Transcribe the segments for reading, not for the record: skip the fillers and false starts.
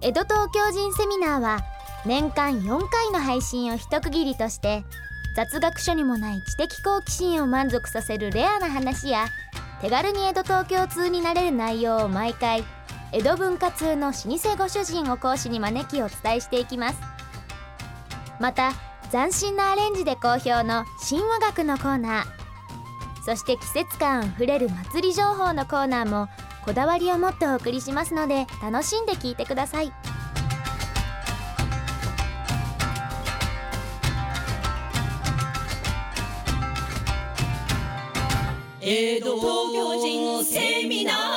江戸東京人セミナーは年間4回の配信を一区切りとして、雑学書にもない知的好奇心を満足させるレアな話や、手軽に江戸東京通になれる内容を毎回江戸文化通の老舗ご主人を講師に招きお伝えしていきます。また斬新なアレンジで好評の神話学のコーナー、そして季節感あふれる祭り情報のコーナーもこだわりを持ってお送りしますので、楽しんで聞いてください。 江戸東京人セミナー。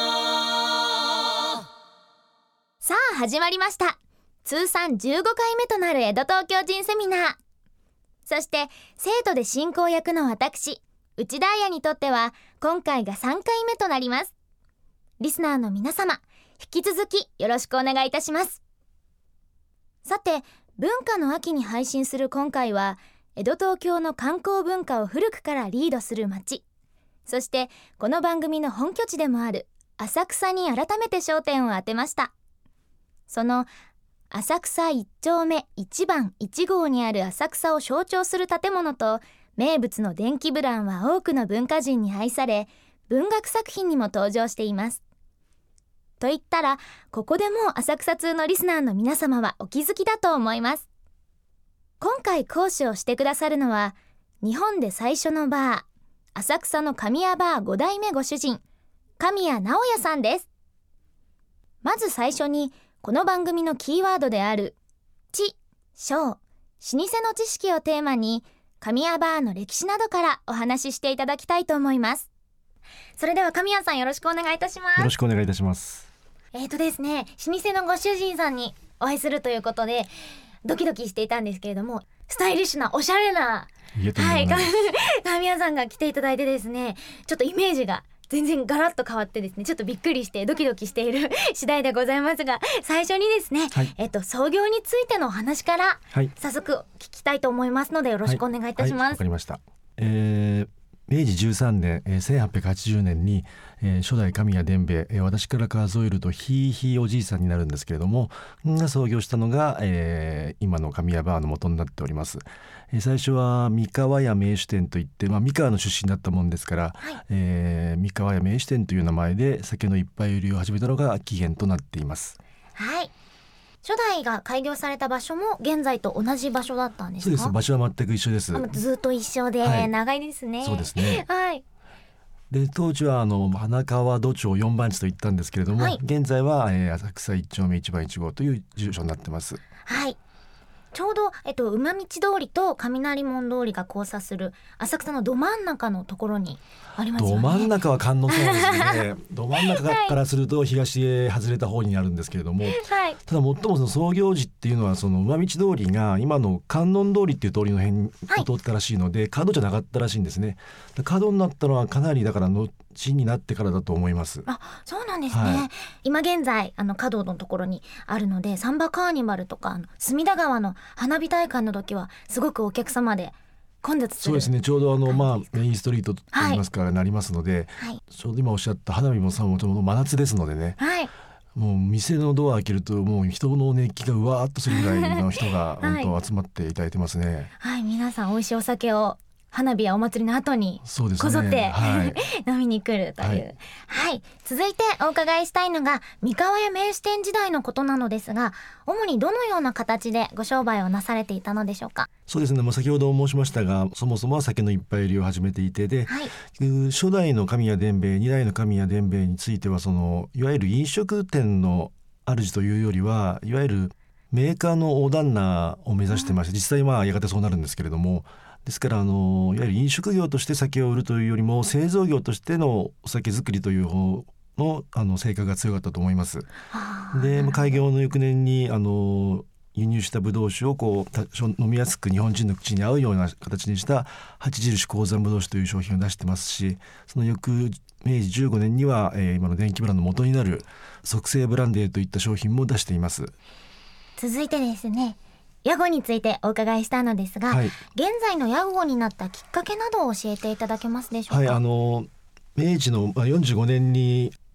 さあ始まりました。通算15回目となる江戸東京人セミナー。そして生徒で進行役の私内田彩にとっては今回が3回目となります。リスナーの皆様、引き続きよろしくお願いいたします。さて、文化の秋に配信する今回は、江戸東京の観光文化を古くからリードする街、そしてこの番組の本拠地でもある浅草に改めて焦点を当てました。その浅草1丁目1番1号にある浅草を象徴する建物と名物の電気ブランは多くの文化人に愛され、文学作品にも登場しています。と言ったら、ここでもう浅草通のリスナーの皆様はお気づきだと思います。今回講師をしてくださるのは、日本で最初のバー、浅草の神谷バー5代目ご主人、神谷直也さんです。まず最初に、この番組のキーワードである知、小、老舗の知識をテーマに、神谷バーの歴史などからお話ししていただきたいと思います。それでは神谷さん、よろしくお願いいたします。 よろしくお願いいたします。 ですね、老舗のご主人さんにお会いするということでドキドキしていたんですけれども、スタイリッシュなおしゃれな神谷さんが来ていただいてですね、ちょっとイメージが全然ガラッと変わってですね、ちょっとびっくりしてドキドキしている次第でございますが、最初にですね、創業についてのお話から早速聞きたいと思いますので、よろしくお願いいたします。 わかりました。明治13年、1880年に、初代神谷伝兵衛、私から数えるとひいひいおじいさんになるんですけれども、が創業したのが、今の神谷バーの元になっております。最初は三河屋名酒店といって、三河の出身だったもんですから、三河屋名酒店という名前で酒の一杯売りを始めたのが起源となっています。 はい。初代が開業された場所も現在と同じ場所だったんですか？ そうです。場所は全く一緒です。 ずっと一緒で、長いですね。 そうですね。 はい。 で、当時は花川戸町4番地と言ったんですけれども、現在は、浅草1丁目1番1号という住所になってます。はい。 ちょうど馬道通りと雷門通りが交差する浅草のど真ん中のところにありますよね。 ど真ん中は観音様ですね。ど真ん中からすると東へ外れた方になるんですけれども、ただ最もその創業時っていうのは、その馬道通りが今の観音通りっていう通りの辺を通ったらしいので、角じゃなかったらしいんですね。角になったのはかなりだから後になってからだと思います。 あ、そうなんですね。今現在角のところにあるので、サンバカーニバルとか隅田川の花火大会の時はすごくお客様で混雑する。 そうですね。ちょうどメインストリートといいますか、なりますので、ちょうど今おっしゃった花火もちょうど真夏ですのでね、もう店のドア開けるともう人の熱気がうわーっとするぐらいの人が本当集まっていただいてますね。 はい、皆さん美味しいお酒を花火やお祭りの後にこぞって、飲みに来るという、続いてお伺いしたいのが三河屋名酒店時代のことなのですが、主にどのような形でご商売をなされていたのでしょうか？ そうですね、先ほど申しましたが、そもそもは酒の一杯売りを始めていて、で、初代の神谷伝兵衛、2代の神谷伝兵衛については、いわゆる飲食店の主というよりは、いわゆるメーカーの大旦那を目指してまして、実際やがてそうなるんですけれども、ですからいわゆる飲食業として酒を売るというよりも製造業としてのお酒作りという方の性格が強かったと思います。で、開業の翌年に輸入したブドウ酒を飲みやすく日本人の口に合うような形にした八印鉱山ブドウ酒という商品を出してますし、その翌明治15年には、今の電気ブランの元になる促成ブランデーといった商品も出しています。 続いてですね、屋号についてお伺いしたのですが、現在の屋号になったきっかけなどを教えていただけますでしょうか？ 明治の45年に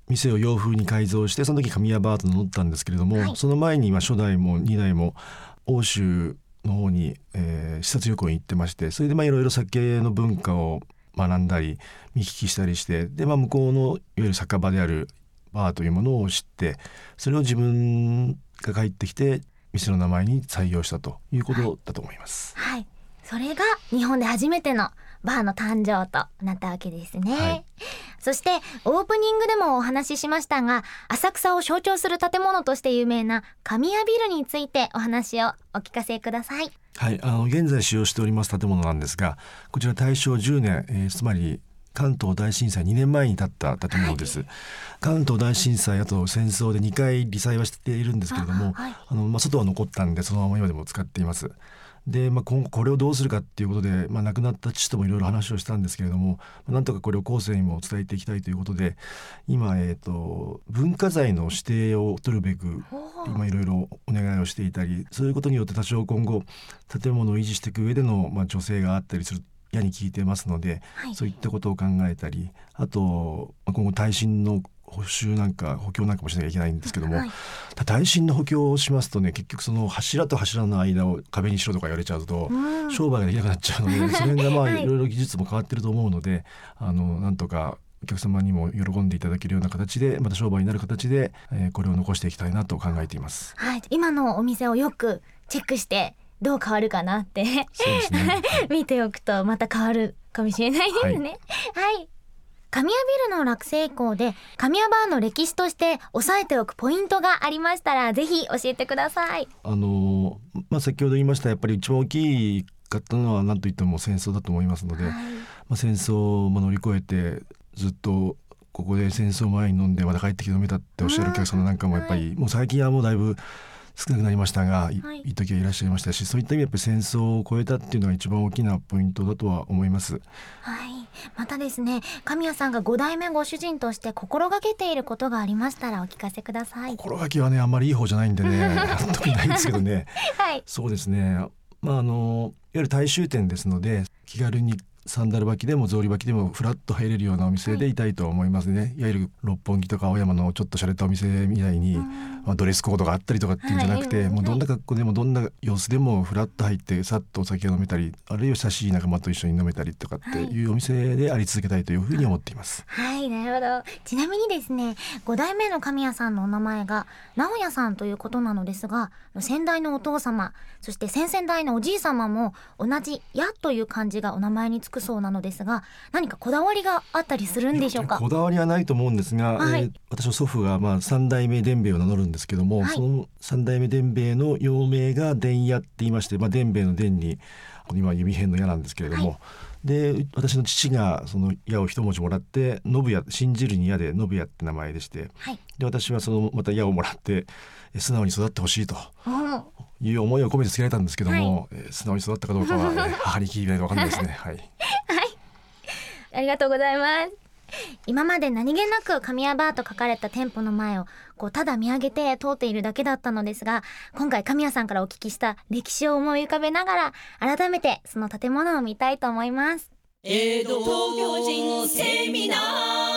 店を洋風に改造して、その時神谷バーと名乗ったんですけれども、その前に初代も2代も欧州の方に、視察旅行に行ってまして、それでいろいろ酒の文化を学んだり見聞きしたりして、で、向こうのいわゆる酒場であるバーというものを知って、それを自分が帰ってきて店の名前に採用したということだと思います。 はい、それが日本で初めてのバーの誕生となったわけですね。はい、そしてオープニングでもお話ししましたが、浅草を象徴する建物として有名な神谷ビルについてお話をお聞かせください。 はい、現在使用しております建物なんですが、こちら大正10年、つまり関東大震災2年前に建った建物です。はい、関東大震災、あと戦争で2回罹災はしているんですけれども、外は残ったんでそのまま今でも使っています。で、今後これをどうするかっていうことで、亡くなった父ともいろいろ話をしたんですけれども、なんとかこれを後世にも伝えていきたいということで、今、文化財の指定を取るべく今いろいろお願いをしていたり、そういうことによって多少今後建物を維持していく上での、助成があったりするやに聞いてますので、そういったことを考えたり、あと今後耐震の補強なんかもしなきゃいけないんですけども、耐震の補強をしますとね、結局その柱と柱の間を壁にしろとか言われちゃうと、商売ができなくなっちゃうので、それがいろいろ技術も変わってると思うので、なんとかお客様にも喜んでいただけるような形で、また商売になる形で、これを残していきたいなと考えています。 はい、今のお店をよくチェックしてどう変わるかなってそうですね、 見ておくとまた変わるかもしれないですね。はい、神谷ビルの落成以降で神谷バーの歴史として押さえておくポイントがありましたらぜひ教えてください。 先ほど言いましたやっぱり一番大きかったのは何といっても戦争だと思いますので、戦争も乗り越えてずっとここで戦争前に飲んでまた帰ってきて飲めたっておっしゃるお客様なんかもやっぱり、もう最近はもうだいぶ少なくなりましたが、いい時はいらっしゃいましたし、そういった意味でやっぱり戦争を超えたっていうのが一番大きなポイントだとは思います。 はい、またですね、神谷さんが5代目ご主人として心がけていることがありましたらお聞かせください。 心がけはね、あんまりいい方じゃないんでね特にないんですけどね、 はい、 そうですね、いわゆる大衆店ですので、気軽にサンダル履きでも草履履きでもフラッと入れるようなお店でいたいと思いますね。いわゆる六本木とか青山のちょっと洒落たお店みたいに、ドレスコードがあったりとかっていうんじゃなくて、もうどんな格好でもどんな様子でもフラッと入ってさっとお酒を飲めたり、あるいは親しい仲間と一緒に飲めたりとかっていうお店であり続けたいというふうに思っています。 はい、なるほど。ちなみにですね、5代目の神谷さんのお名前が直哉さんということなのですが、先代のお父様、そして先々代のおじい様も同じ「や」という漢字がお名前につくそうなのですが、何かこだわりがあったりするんでしょうか？ こだわりはないと思うんですが、私の祖父が3代目伝兵衛を名乗るんですけども、その3代目伝兵衛の幼名が伝弥って言いまして、伝兵衛の伝に今弓編の矢なんですけれども、で私の父がその矢を一文字もらって信也、信じるに矢で信也って名前でして、で私はそのまた矢をもらって素直に育ってほしいという思いを込めてつけられたんですけども、素直に育ったかどうかは、母に聞いてないと分かんないですね。はい、 ありがとうございます。今まで何気なく神谷バーと書かれた店舗の前をただ見上げて通っているだけだったのですが、今回神谷さんからお聞きした歴史を思い浮かべながら改めてその建物を見たいと思います。 江戸東京人セミナー。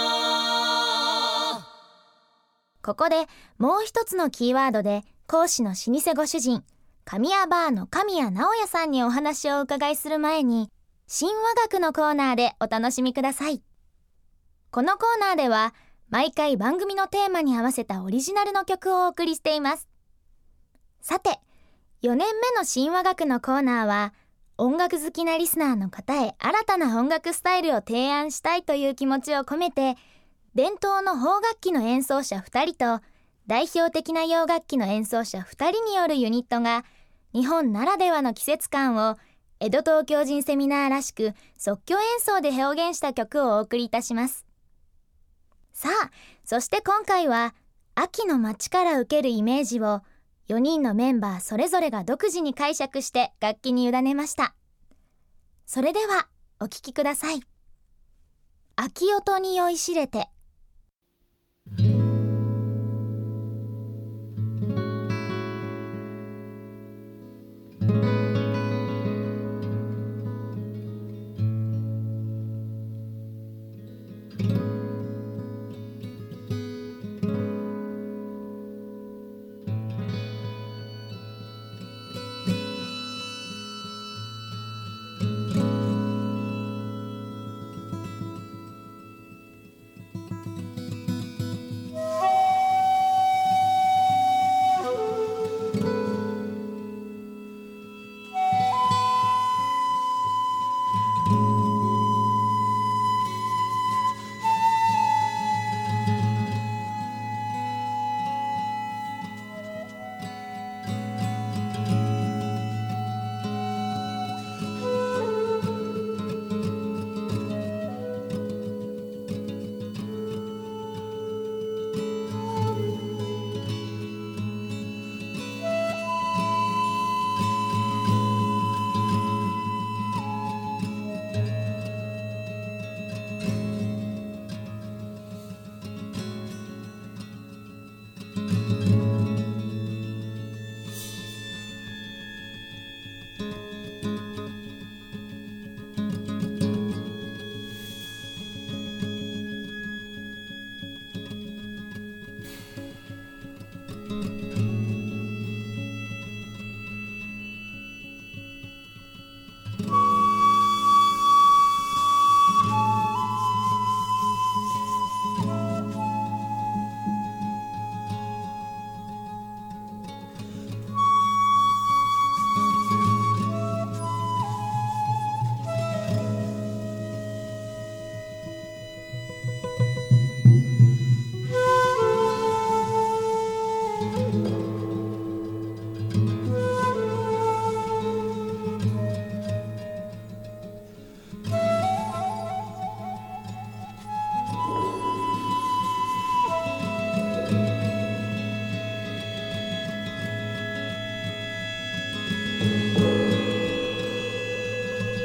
ここでもう一つのキーワードで講師の老舗ご主人神谷バーの神谷直哉さんにお話をお伺いする前に、神話楽のコーナーでお楽しみください。このコーナーでは毎回番組のテーマに合わせたオリジナルの曲をお送りしています。さて、4年目の神話楽のコーナーは、音楽好きなリスナーの方へ新たな音楽スタイルを提案したいという気持ちを込めて、伝統の邦楽器の演奏者2人と代表的な洋楽器の演奏者2人によるユニットが日本ならではの季節感を江戸東京人セミナーらしく即興演奏で表現した曲をお送りいたします。さあ、そして今回は秋の街から受けるイメージを4人のメンバーそれぞれが独自に解釈して楽器に委ねました。それではお聴きください。秋音に酔いしれて。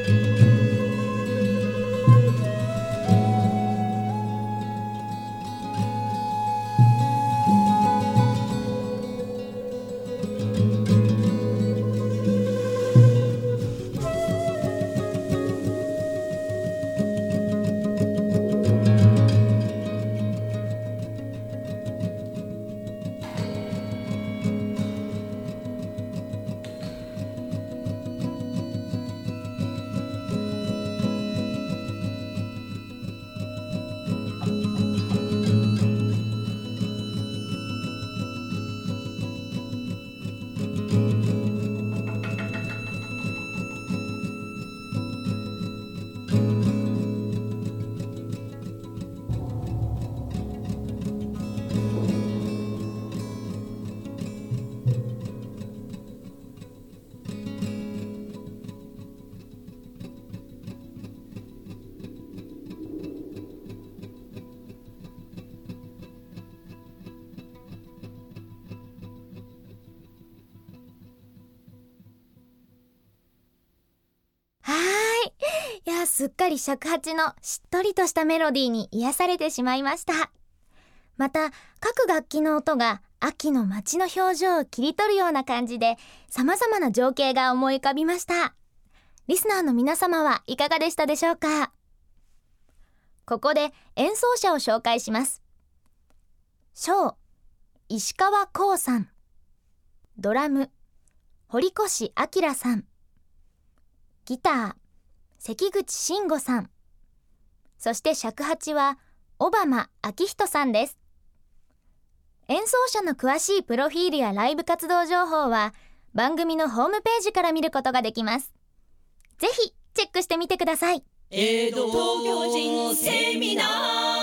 すっかり尺八のしっとりとしたメロディーに癒されてしまいました。また各楽器の音が秋の街の表情を切り取るような感じで様々な情景が思い浮かびました。リスナーの皆様はいかがでしたでしょうか。ここで演奏者を紹介します。小石川光さん、ドラム堀越明さん、ギター関口慎吾さん、そして尺八は小浜明人さんです。演奏者の詳しいプロフィールやライブ活動情報は番組のホームページから見ることができます。ぜひチェックしてみてください。 江戸東京人セミナー。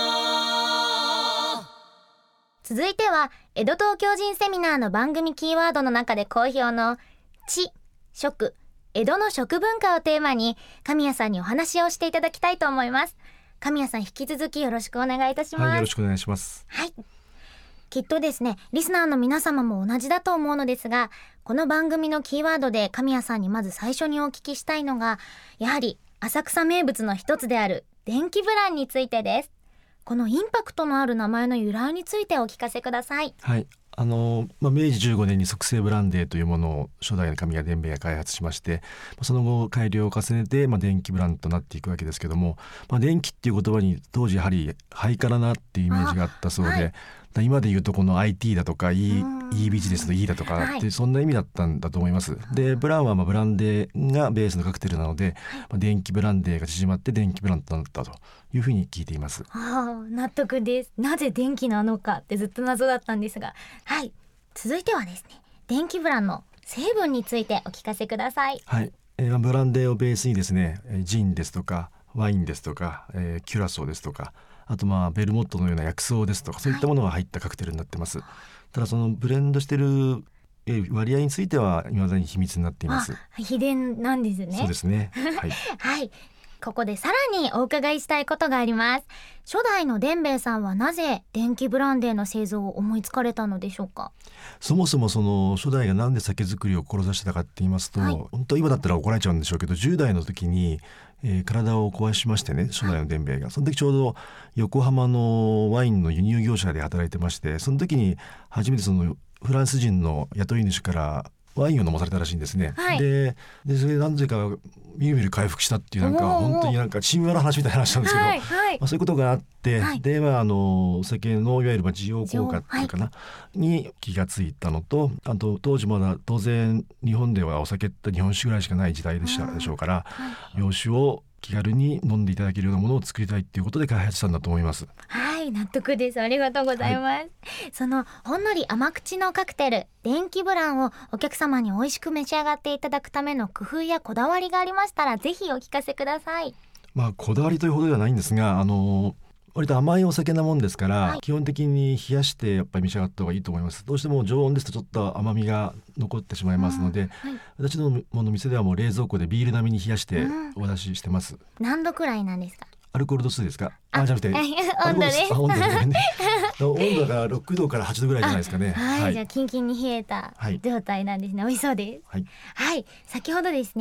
続いては江戸東京人セミナーの番組キーワードの中で好評の地、食、江戸の食文化をテーマに神谷さんにお話をしていただきたいと思います。神谷さん、引き続きよろしくお願いいたします。 はい、よろしくお願いします。 はい、きっとですね、リスナーの皆様も同じだと思うのですが、この番組のキーワードで神谷さんにまず最初にお聞きしたいのが、やはり浅草名物の一つである電気ブランについてです。このインパクトのある名前の由来についてお聞かせください。 はい、明治15年に促成ブランデーというものを初代の神谷伝兵衛が開発しまして、その後改良を重ねて、電気ブランとなっていくわけですけども、電気っていう言葉に当時やはりハイカラなっていうイメージがあったそうで、はい、今でいうとこの IT だとか E ビジネスの E だとかってそんな意味だったんだと思います。でブランはブランデーがベースのカクテルなので、電気ブランデーが縮まって電気ブランとなったというふうに聞いています。 納得です。なぜ電気なのかってずっと謎だったんですが、はい、続いてはですね、電気ブランの成分についてお聞かせください。 はい、ブランデーをベースにですね、ジンですとかワインですとか、キュラソーですとか、あとベルモットのような薬草ですとか、そういったものが入ったカクテルになってます。ただそのブレンドしてる割合については未だに秘密になっています。 秘伝なんですね。 そうですね。はい、 はい、ここでさらにお伺いしたいことがあります。初代の伝兵衛さんはなぜ電気ブランデーの製造を思いつかれたのでしょうか。 そもそもその初代がなんで酒造りを志したかって言いますと、本当今だったら怒られちゃうんでしょうけど、10代の時に、体を壊しましてね、初代の伝兵衛がその時ちょうど横浜のワインの輸入業者で働いてまして、その時に初めてそのフランス人の雇い主からワインを飲まされたらしいんですね。はい、でそれで何故かみるみる回復したっていう、本当に神話の話みたいな話なんですけど、はいはい、そういうことがあって、はい、でお酒のいわゆる需要効果っていうかな、に気がついたのと、あと当時まだ当然日本ではお酒って日本酒ぐらいしかない時代でしたでしょうから、洋酒を気軽に飲んでいただけるようなものを作りたいっていうことで開発したんだと思います。 はい、納得です。ありがとうございます。はい、そのほんのり甘口のカクテル電気ブランをお客様に美味しく召し上がっていただくための工夫やこだわりがありましたら、ぜひお聞かせください。 こだわりというほどではないんですが、割と甘いお酒なもんですから、基本的に冷やしてやっぱり召し上がった方がいいと思います。どうしても常温ですとちょっと甘みが残ってしまいますので、私どもの店ではもう冷蔵庫でビール並みに冷やしてお出ししてます。 何度くらいなんですか。 アルコール度数ですか。じゃなくて温度です。 温度が6度から8度ぐらいじゃないですかね。 じゃあキンキンに冷えた状態なんですね。美味しそうです。はい、先ほどですね、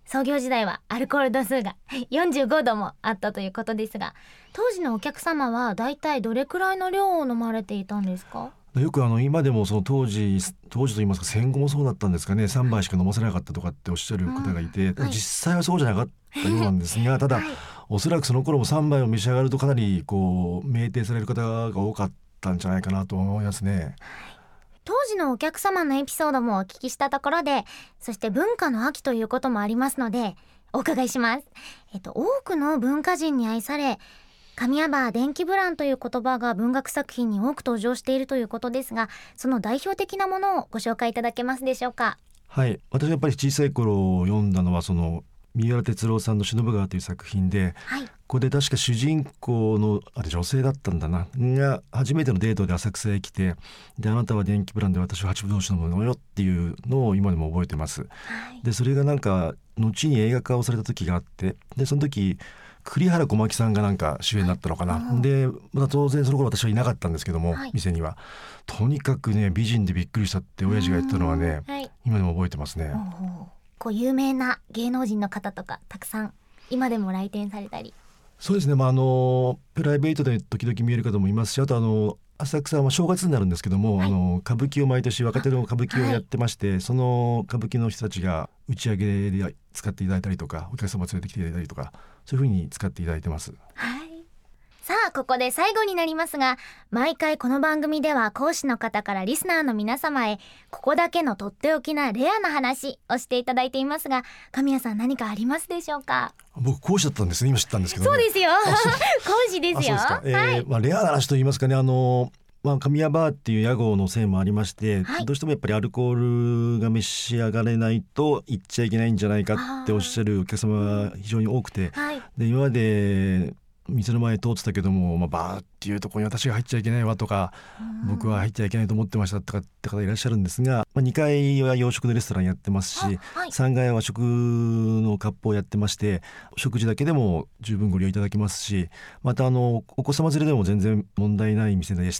創業時代はアルコール度数が45度もあったということですが、当時のお客様はだいたいどれくらいの量を飲まれていたんですか？ よく今でもその当時といいますか、戦後もそうだったんですかね、3杯しか飲ませなかったとかっておっしゃる方がいて、 はい、 実際はそうじゃなかったようなんですがただ、おそらくその頃も3杯を召し上がるとかなりこう酩酊される方が多かったんじゃないかなと思いますね。 当時のお客様のエピソードもお聞きしたところで、そして文化の秋ということもありますのでお伺いします。多くの文化人に愛され、神谷バー電気ブランという言葉が文学作品に多く登場しているということですが、その代表的なものをご紹介いただけますでしょうか？ はい、私がやっぱり小さい頃読んだのはその三浦哲郎さんの忍ぶ川という作品で、 はい、 ここで確か主人公の女性だったんだなが初めてのデートで浅草へ来て、であなたは電気ブランで私は八分同士のものよっていうのを今でも覚えてます。 はい、 でそれがなんか後に映画化をされた時があって、でその時栗原小巻さんがなんか主演になったのかな、はい、でまた当然その頃私はいなかったんですけども、はい、店にはとにかくね美人でびっくりしたって親父が言ったのはね、はい、今でも覚えてますね。 こう有名な芸能人の方とかたくさん今でも来店されたり。 そうですね、プライベートで時々見える方もいますし、あと浅草は正月になるんですけども、はい、歌舞伎を毎年若手の歌舞伎をやってまして、はい、その歌舞伎の人たちが打ち上げで使っていただいたりとか、お客様連れてきていただいたりとか、そういう風に使っていただいてます。 はい、さあここで最後になりますが、毎回この番組では講師の方からリスナーの皆様へここだけのとっておきなレアな話をしていただいていますが、神谷さん何かありますでしょうか？ 僕講師だったんですね、今知ったんですけど、ね、 そうですよ講師ですよ。 そうですか。レアな話と言いますかね、神谷バーっていう屋号のせいもありまして、はい、どうしてもやっぱりアルコールが召し上がれないと行っちゃいけないんじゃないかっておっしゃるお客様が非常に多くて、はい、で今まで店の前通ってたけども、バーっていうところに私が入っちゃいけないわとか、僕は入っちゃいけないと思ってましたとかって方いらっしゃるんですが、2階は洋食のレストランやってますし、はい、3階は食の割烹やってまして、食事だけでも十分ご利用いただけますし、またお子様連れでも全然問題ない店でして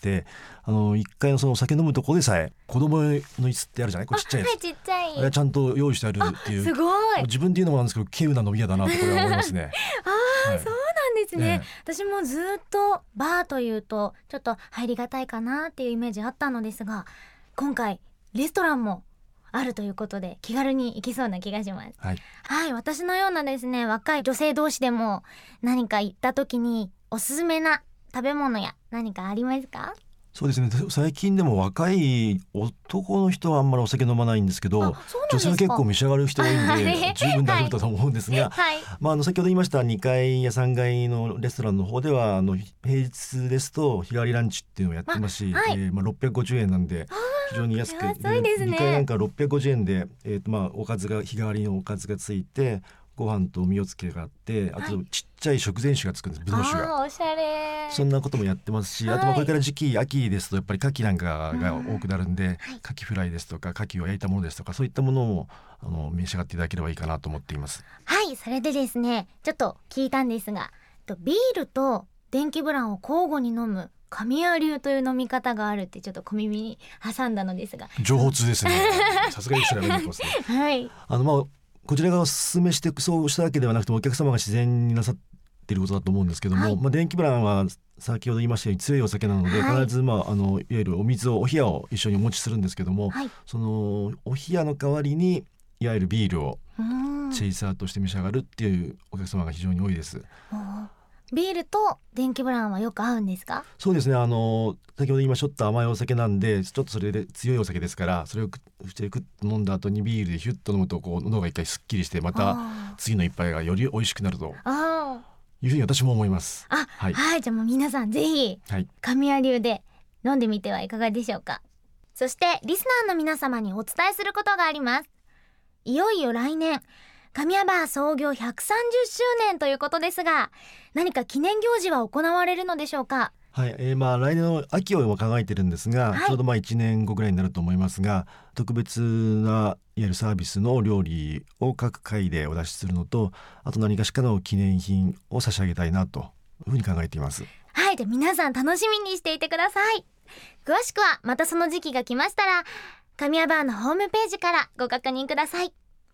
、1階のそのお酒飲むところでさえ子供の椅子ってあるじゃない、これちっちゃいやつ、 はい、ちっちゃい、 あれちゃんと用意してあるっていう、 すごい、 自分で言うのもなんですけど稀有な飲み屋だなとこれは思いますねはい、そうなんですね、私もずっとバーというとちょっと入りがたいかなっていうイメージあったのですが、今回レストランもあるということで気軽に行けそうな気がします。はい、はい、私のようなですね若い女性同士でも何か行った時におすすめな食べ物や何かありますか？ そうですね、最近でも若い男の人はあんまりお酒飲まないんですけど、女性は結構召し上がる人が多いんで十分大丈夫だと思うんですが、はいはい、先ほど言いました2階や3階のレストランの方では平日ですと日替わりランチっていうのをやってますし、はい、650円なんで非常に安く、 安いですね。 2階なんか650円で、おかずが日替わりのおかずがついて、ご飯とお味をつけがあって、あとちっちゃい食前酒がつくんです、ぶどう酒が。 おしゃれ。 そんなこともやってますし、あとこれから時期秋ですとやっぱり牡蠣なんかが多くなるんで、牡蠣フライですとか牡蠣を焼いたものですとか、そういったものを召し上がっていただければいいかなと思っています。 はい、それでですね、ちょっと聞いたんですが、ビールと電気ブランを交互に飲む神谷流という飲み方があるってちょっと小耳に挟んだのですが、 情報通ですねさすがに調べてますねはい、 こちらがお勧めしてそうしたわけではなくて、お客様が自然になさっていることだと思うんですけども、はい、電気ブランは先ほど言いましたように強いお酒なので、はい、必ず、いわゆるお水をお冷やを一緒にお持ちするんですけども、はい、そのお冷やの代わりにいわゆるビールをチェイサーとして召し上がるっていうお客様が非常に多いです。 ビールと電気ブランはよく合うんですか？ そうですね、先ほど言いましたちょっと甘いお酒なんで、ちょっとそれで強いお酒ですから、それを口で飲んだ後にビールでヒュッと飲むと喉が一回すっきりして、また次の一杯がより美味しくなるというふうに私も思います。 はい、はい、じゃあもう皆さんぜひ神谷流で飲んでみてはいかがでしょうか。そしてリスナーの皆様にお伝えすることがあります。いよいよ来年神谷バー創業130周年ということですが、何か記念行事は行われるのでしょうか？ はい、来年の秋を考えてるんですが、はい、ちょうど1年後ぐらいになると思いますが、特別ないわゆるサービスの料理を各回でお出しするのと、あと何かしかの記念品を差し上げたいなというふうに考えています。 はい、で皆さん楽しみにしていてください。詳しくはまたその時期が来ましたら神谷バーのホームページからご確認ください。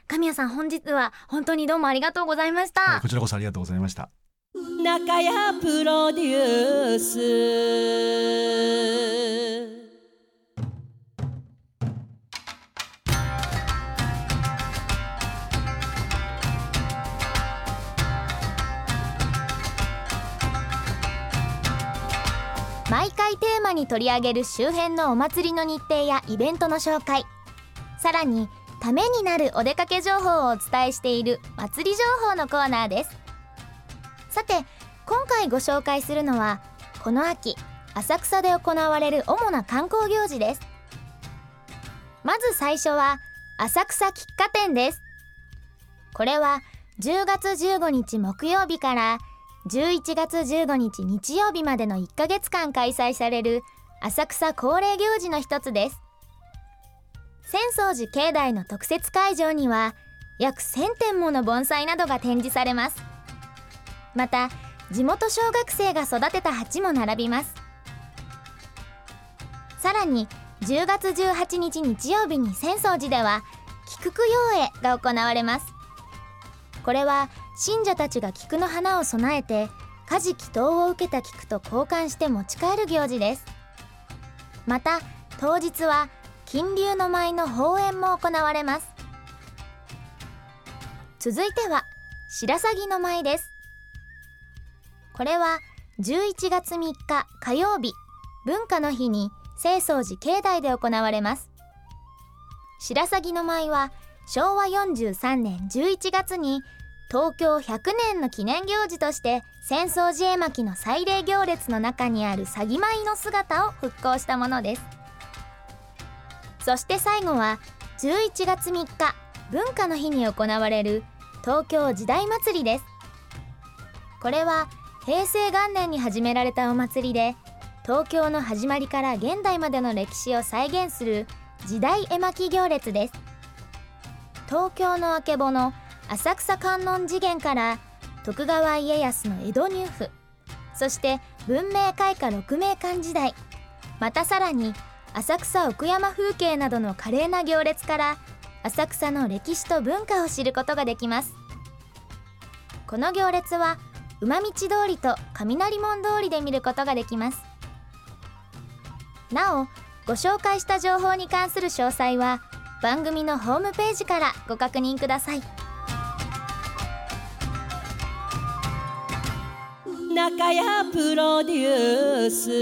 神谷さん、本日は本当にどうもありがとうございました。 こちらこそありがとうございました。 中谷プロデュース。 毎回テーマに取り上げる周辺のお祭りの日程やイベントの紹介、さらにためになるお出かけ情報をお伝えしている祭り情報のコーナーです。さて、今回ご紹介するのはこの秋浅草で行われる主な観光行事です。まず最初は浅草菊花展です。これは10月15日木曜日から11月15日日曜日までの1ヶ月間開催される浅草恒例行事の一つです。浅草寺境内の特設会場には約1000点もの盆栽などが展示されます。また地元小学生が育てた鉢も並びます。さらに10月18日日曜日に浅草寺では菊供養会が行われます。これは信者たちが菊の花を供えて家事祈祷を受けた菊と交換して持ち帰る行事です。また当日は金龍の舞の法演も行われます。続いては白鷺の舞です。これは11月3日火曜日文化の日に浅草寺境内で行われます。白鷺の舞は昭和43年11月に東京100年の記念行事として浅草寺絵巻の祭礼行列の中にある鷺舞の姿を復興したものです。そして最後は11月3日文化の日に行われる東京時代祭りです。これは平成元年に始められたお祭りで、東京の始まりから現代までの歴史を再現する時代絵巻行列です。東京のあけぼの浅草観音寺元から徳川家康の江戸入府、そして文明開化鹿鳴館時代、またさらに浅草奥山風景などの華麗な行列から浅草の歴史と文化を知ることができます。この行列は馬道通りと雷門通りで見ることができます。なお、ご紹介した情報に関する詳細は番組のホームページからご確認ください。 中谷プロデュース。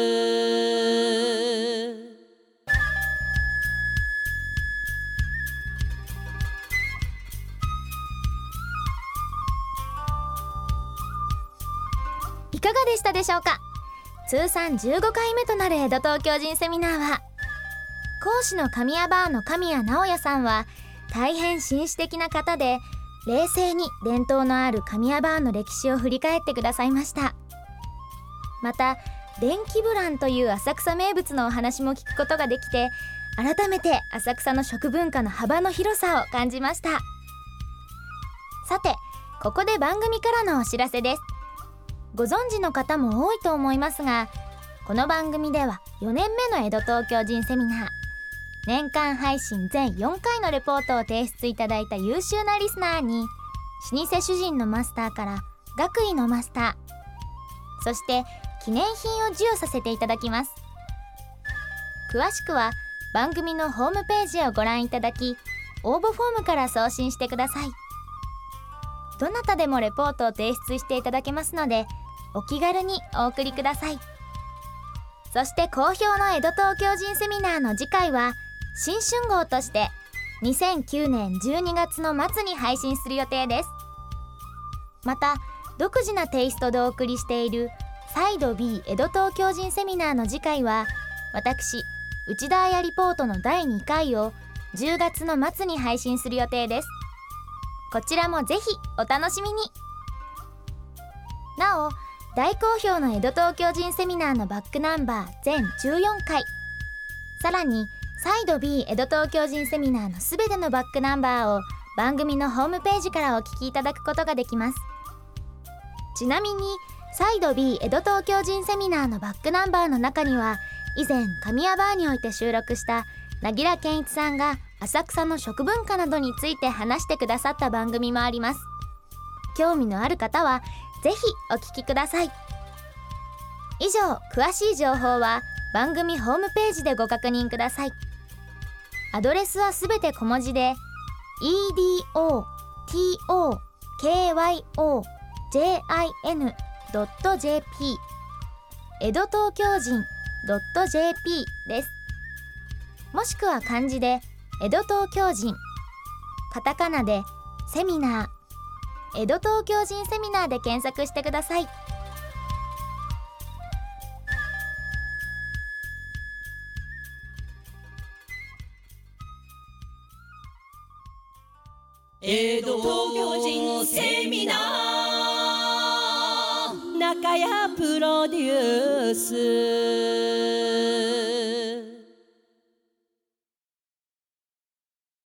いかがでしたでしょうか。通算15回目となる江戸東京人セミナーは、講師の神谷バーの神谷直也さんは大変紳士的な方で、冷静に伝統のある神谷バーの歴史を振り返ってくださいました。また電気ブランという浅草名物のお話も聞くことができて、改めて浅草の食文化の幅の広さを感じました。さて、ここで番組からのお知らせです。ご存知の方も多いと思いますが、この番組では4年目の江戸東京人セミナー、年間配信全4回のレポートを提出いただいた優秀なリスナーに、老舗主人のマスターから学位のマスター、そして記念品を授与させていただきます。詳しくは番組のホームページをご覧いただき、応募フォームから送信してください。どなたでもレポートを提出していただけますので、お気軽にお送りください。そして好評の江戸東京人セミナーの次回は新春号として2009年12月の末に配信する予定です。また独自なテイストでお送りしているサイド B 江戸東京人セミナーの次回は、私内田彩リポートの第2回を10月の末に配信する予定です。こちらもぜひお楽しみに。なお、大好評の江戸東京人セミナーのバックナンバー全14回、さらにサイド B 江戸東京人セミナーのすべてのバックナンバーを番組のホームページからお聞きいただくことができます。ちなみにサイド B 江戸東京人セミナーのバックナンバーの中には、以前神谷バーにおいて収録した凪良健一さんが浅草の食文化などについて話してくださった番組もあります。興味のある方はぜひお聞きください。以上、詳しい情報は番組ホームページでご確認ください。アドレスはすべて小文字で edotokyoJIN.jp 江戸東京人 .jp です。もしくは漢字で江戸東京人、カタカナでセミナー、江戸東京人セミナーで検索してください。 江戸東京人セミナー中谷プロデュース